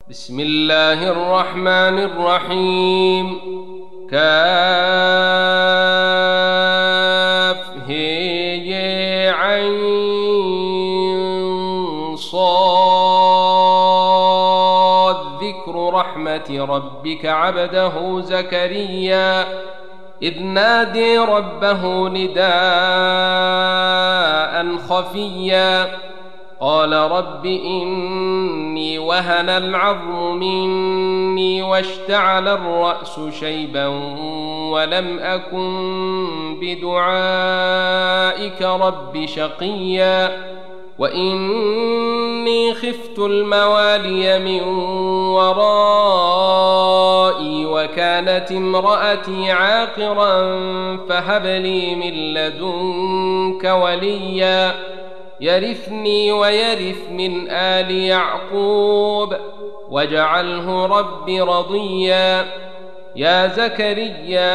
بسم الله الرحمن الرحيم. كافها عين صاد. ذكر رحمة ربك عبده زكريا إذ نادي ربه نداء خفيا قال رب إني وهن العظم مني واشتعل الرأس شيبا ولم أكن بدعائك رب شقيا وإني خفت الموالي من ورائي وكانت امرأتي عاقرا فهب لي من لدنك وليا يرثني ويرث من آل يعقوب واجعله رب رضيا. يا زكريا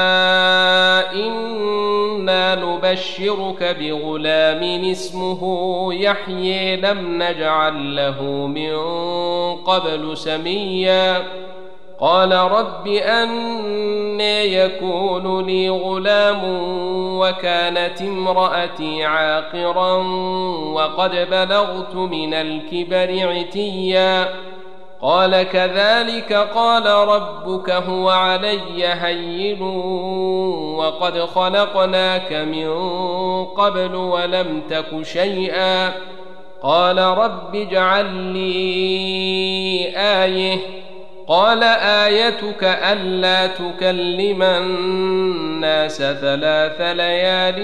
إنا نبشرك بغلام اسمه يحيى لم نجعل له من قبل سميا قال رب أنى يكون لي غلام وكانت امرأتي عاقرا وقد بلغت من الكبر عتيا قال كذلك قال ربك هو علي هين وقد خلقناك من قبل ولم تك شيئا قال رب اجعل لي آية قال آيتك ألا تكلم الناس 3 ليال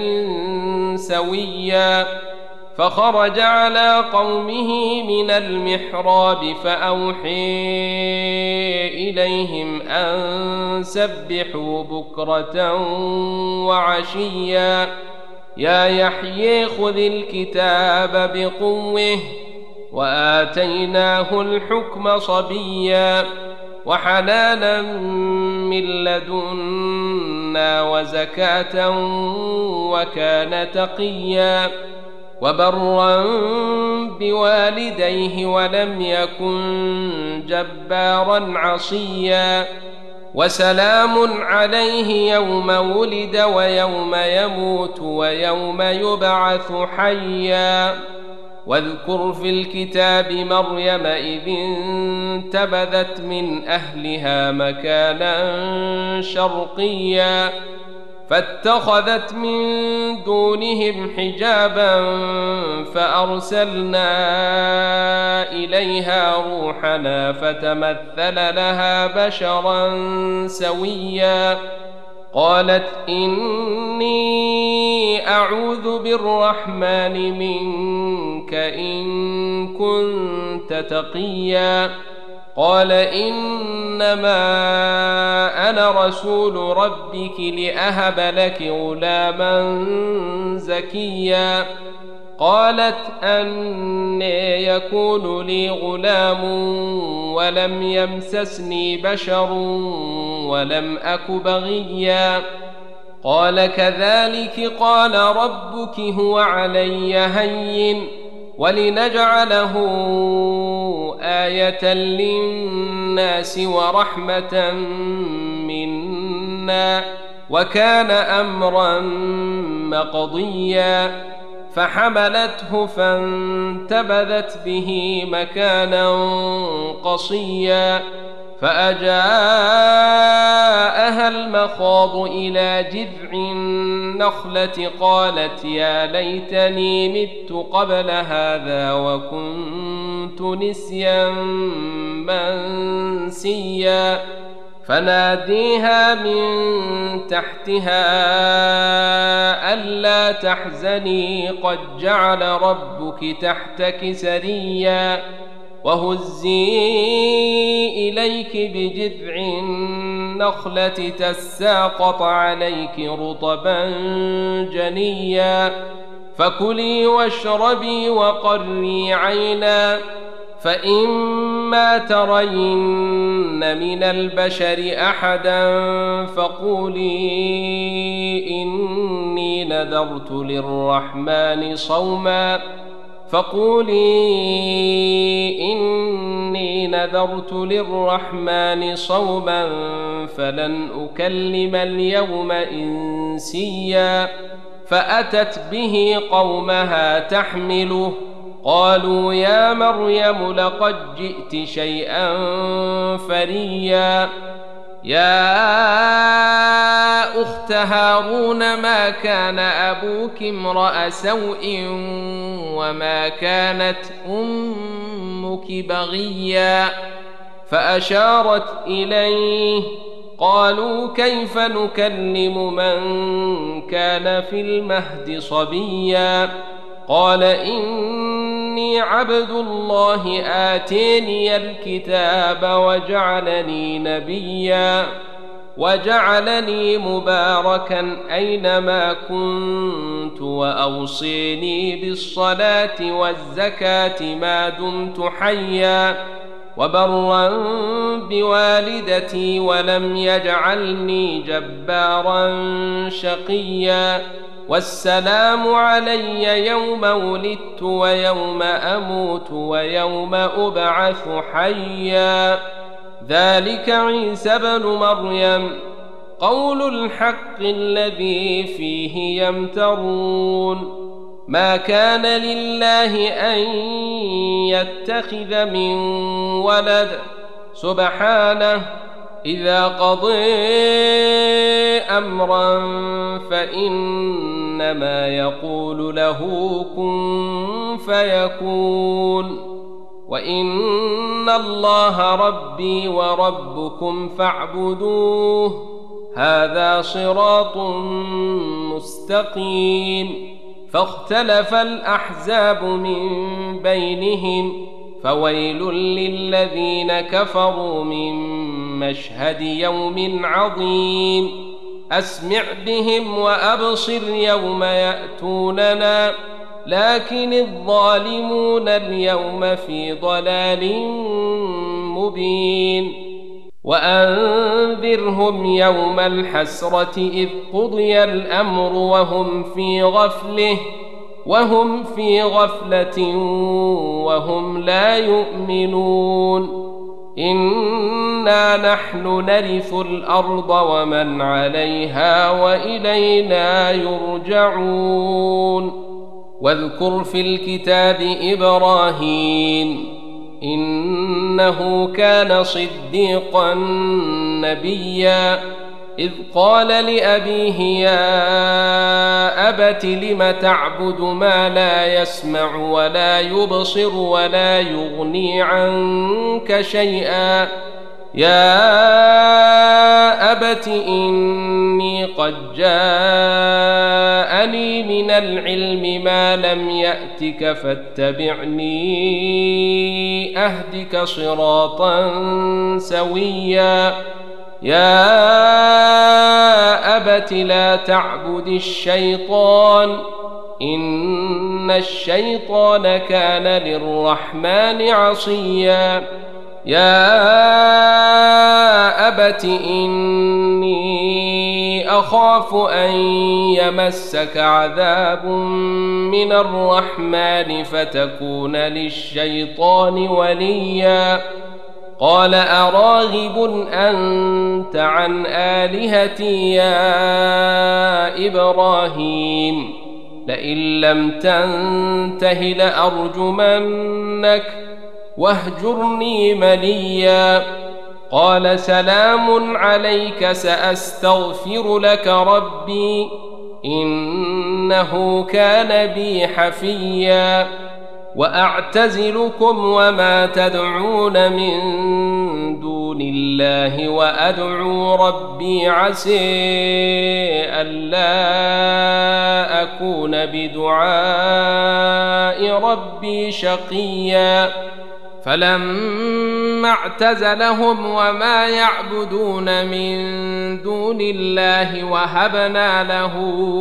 سويا فخرج على قومه من المحراب فأوحي إليهم أن سبحوا بكرة وعشيا يا يحيى خذ الكتاب بقوه وآتيناه الحكم صبيا وحنانا من لدنا وزكاة وكان تقيا وبرا بوالديه ولم يكن جبارا عصيا وسلام عليه يوم ولد ويوم يموت ويوم يبعث حيا واذكر في الكتاب مريم إذ انتبذت من أهلها مكانا شرقيا فاتخذت من دونهم حجابا فأرسلنا إليها روحنا فتمثل لها بشرا سويا قالت إني أعوذ بالرحمن منك إن كنت تقيا قال إنما أنا رسول ربك لأهب لك غلاما زكيا قالت أنى يكون لي غلام ولم يمسسني بشر ولم أك بغيا قال كذلك قال ربك هو علي هين ولنجعله آية للناس ورحمة منا وكان أمرا مقضيا فحملته فانتبذت به مكانا قصيا فأجاءها المخاض إلى جذع النخلة قالت يا ليتني مت قبل هذا وكنت نسيا منسيا فناديها من تحتها ألا تحزني قد جعل ربك تحتك سريا وهزي إليك بجذع النخلة تساقط عليك رطبا جنيا فكلي واشربي وقري عينا فإما ترين من البشر أحدا فقولي إني نذرت للرحمن صوما فقولي إني نذرت للرحمن صوما فلن أكلم اليوم إنسيا. فأتت به قومها تحمله قالوا يا مريم لقد جئت شيئا فريا. يا أخت هارون ما كان أبوك امرأ سوء وما كانت أمك بغيا. فأشارت إليه قالوا كيف نكلم من كان في المهد صبيا. قال إني عبد الله آتيني الكتاب وجعلني نبيا وجعلني مباركا أينما كنت وأوصيني بالصلاة والزكاة ما دمت حيا وبرا بوالدتي ولم يجعلني جبارا شقيا. والسلام علي يوم ولدت ويوم أموت ويوم أبعث حيا. ذلك عيسى بن مريم قول الحق الذي فيه يمترون. ما كان لله أن يتخذ من ولد سبحانه إذا قضى أمرا فإنما يقول له كن فيكون. وإن الله ربي وربكم فاعبدوه هذا صراط مستقيم. فاختلف الأحزاب من بينهم فويل للذين كفروا من مشهد يوم عظيم. أسمع بهم وأبصر يوم يأتوننا لكن الظالمون اليوم في ضلال مبين. وأنذرهم يوم الحسرة إذ قضي الأمر وهم في غفلة وهم لا يؤمنون. إنا نحن نرث الأرض ومن عليها وإلينا يرجعون. واذكر في الكتاب إبراهيم إنه كان صديقا نبيا. إذ قال لأبيه يا أبت لم تعبد ما لا يسمع ولا يبصر ولا يغني عنك شيئا. يا أبت إني قد جاءني من العلم ما لم يأتك فاتبعني أهدك صراطا سويا. يا أبت لا تعبد الشيطان إن الشيطان كان للرحمن عصيا. يا أبت إني أخاف أن يمسك عذاب من الرحمن فتكون للشيطان وليا. قال أراغب أنت عن آلهتي يا إبراهيم لئن لم تنته لأرجمنك واهجرني مليا. قال سلام عليك سأستغفر لك ربي إنه كان بي حفيا. وأعتزلكم وما تدعون من دون الله وأدعو ربي عسى ألا أكون بدعاء ربي شقيا. فلما اعتزلهم وما يعبدون من دون الله وهبنا له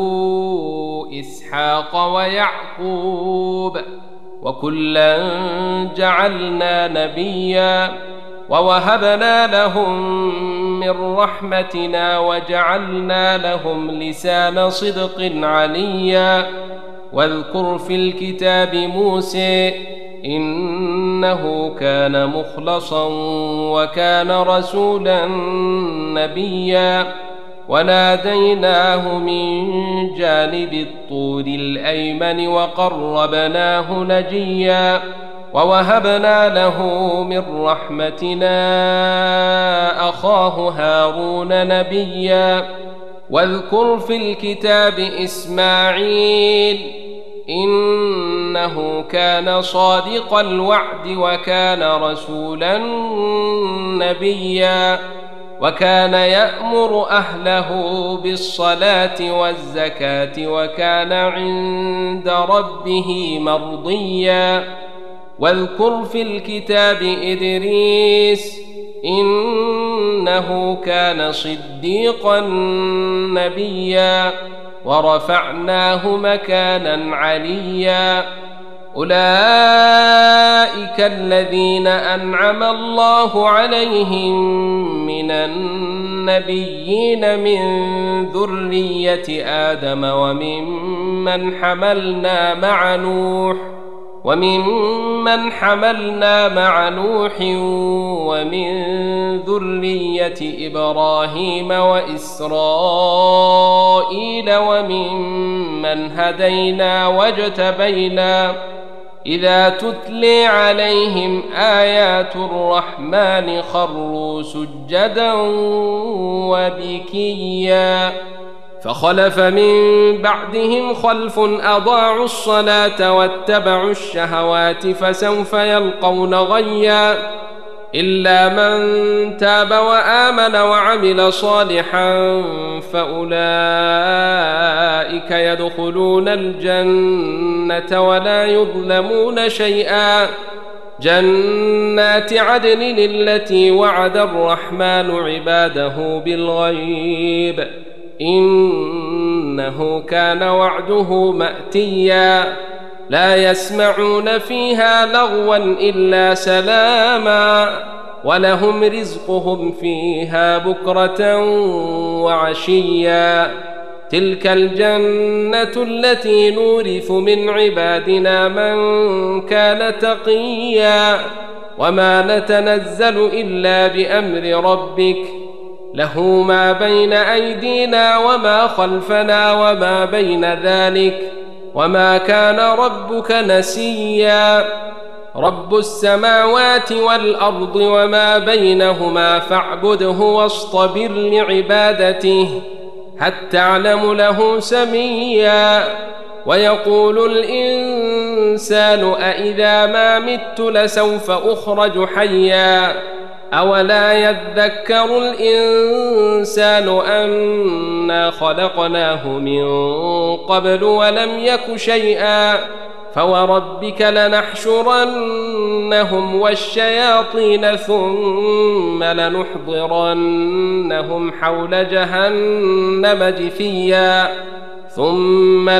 إسحاق ويعقوب وكلا جعلنا نبيا ووهبنا لهم من رحمتنا وجعلنا لهم لسان صدق عليا. واذكر في الكتاب موسى إنه كان مخلصا وكان رسولا نبيا وناديناه من جانب الطور الأيمن وقربناه نجيا ووهبنا له من رحمتنا أخاه هارون نبيا واذكر في الكتاب إسماعيل إنه كان صادق الوعد وكان رسولا نبيا وكان يأمر أهله بالصلاة والزكاة وكان عند ربه مرضيا واذكر في الكتاب إدريس إنه كان صديقا نبيا ورفعناه مكانا عليا أولئك الذين أنعم الله عليهم من النبيين من ذرية آدم وممن حملنا مع نوح ومن ذرية إبراهيم وإسرائيل وممن هدينا واجتبينا إذا تتلي عليهم آيات الرحمن خروا سجدا وبكيا فخلف من بعدهم خلف أضاعوا الصلاة واتبعوا الشهوات فسوف يلقون غيا إلا من تاب وآمن وعمل صالحا فأولئك يدخلون الجنة ولا يظلمون شيئا جنات عدن التي وعد الرحمن عباده بالغيب إنه كان وعده مأتيا لا يسمعون فيها لغوا إلا سلاما ولهم رزقهم فيها بكرة وعشيا تلك الجنة التي نورث من عبادنا من كان تقيا وما نتنزل إلا بأمر ربك له ما بين أيدينا وما خلفنا وما بين ذلك وما كان ربك نسيا رب السماوات والأرض وما بينهما فاعبده واصطبر لعبادته هل تعلم له سميا ويقول الإنسان أإذا ما مت لسوف أخرج حيا أولا يذكر الإنسان أنا خلقناه من قبل ولم يك شيئا فوربك لنحشرنهم والشياطين ثم لنحضرنهم حول جهنم جثيا ثم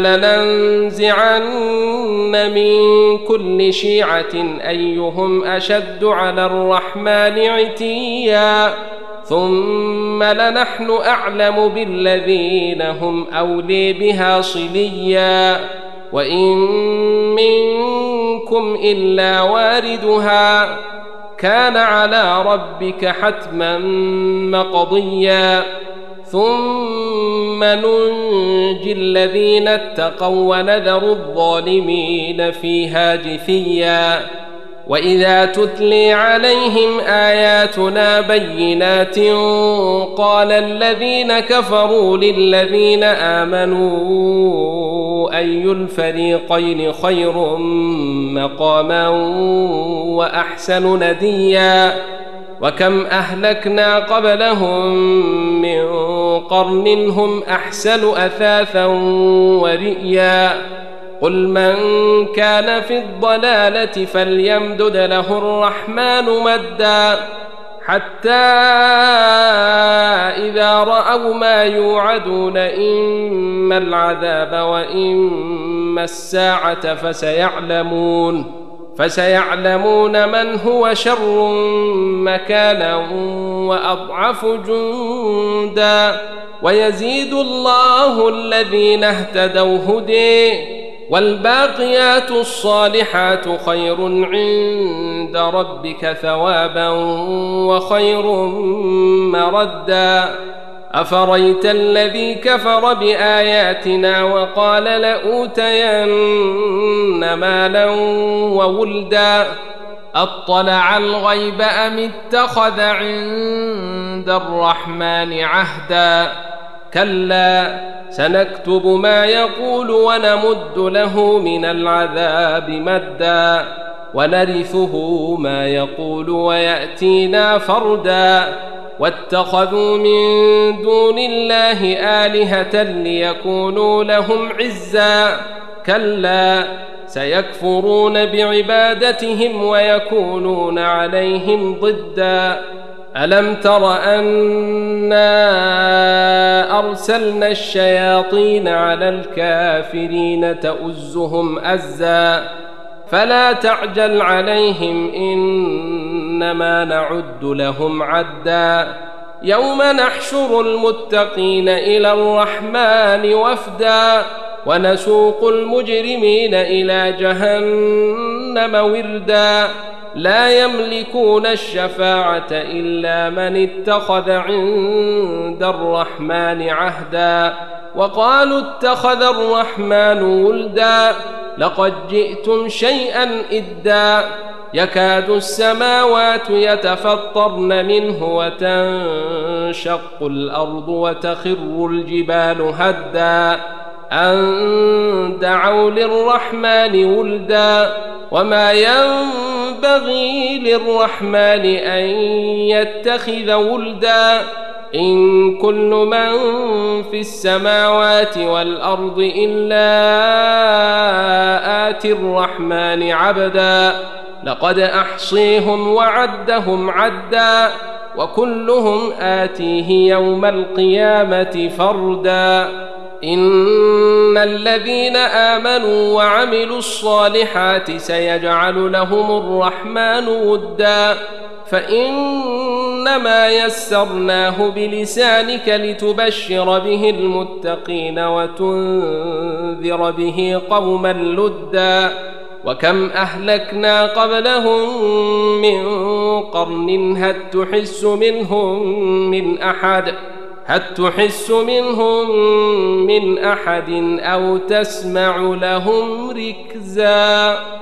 لننزعن من كل شيعة أيهم أشد على الرحمن عتيا ثم لنحن أعلم بالذين هم أولي بها صليا وإن منكم إلا واردها كان على ربك حتما مقضيا ثم ننجي الذين اتقوا ونذر الظالمين فيها جثيا وإذا تتلي عليهم آياتنا بينات قال الذين كفروا للذين آمنوا أي الفريقين خير مقاما وأحسن نديا وكم أهلكنا قبلهم من قرن هم أحسن أثاثا ورئيا قل من كان في الضلالة فليمدد له الرحمن مدا حتى إذا رأوا ما يوعدون إما العذاب وإما الساعة فسيعلمون من هو شر مكانا وأضعف جندا ويزيد الله الذين اهتدوا هدي والباقيات الصالحات خير عند ربك ثوابا وخير مردا أفريت الذي كفر بآياتنا وقال لأوتين مالا وولدا أطلع الغيب أم اتخذ عند الرحمن عهدا كلا سنكتب ما يقول ونمد له من العذاب مدا ونرثه ما يقول ويأتينا فردا واتخذوا من دون الله آلهة ليكونوا لهم عزا كلا سيكفرون بعبادتهم ويكونون عليهم ضدا ألم تر أنا أرسلنا الشياطين على الكافرين تؤزهم أزا فلا تعجل عليهم إنما نعد لهم عدا يوم نحشر المتقين إلى الرحمن وفدا ونسوق المجرمين إلى جهنم وردا لا يملكون الشفاعة إلا من اتخذ عند الرحمن عهدا وقالوا اتخذ الرحمن ولدا لقد جئتم شيئا إدا يكاد السماوات يتفطرن منه وتنشق الأرض وتخر الجبال هدا أن دعوا للرحمن ولدا وما ينبغي للرحمن أن يتخذ ولدا إن كل من في السماوات والأرض إلا آتي الرحمن عبدا لقد أحصيهم وعدهم عدا وكلهم آتيه يوم القيامة فردا إن الذين آمنوا وعملوا الصالحات سيجعل لهم الرحمن ودا فإنما يسرناه بلسانك لتبشر به المتقين وتنذر به قوما لدا وكم أهلكنا قبلهم من قرن هل تحس منهم من أحد أو تسمع لهم ركزا.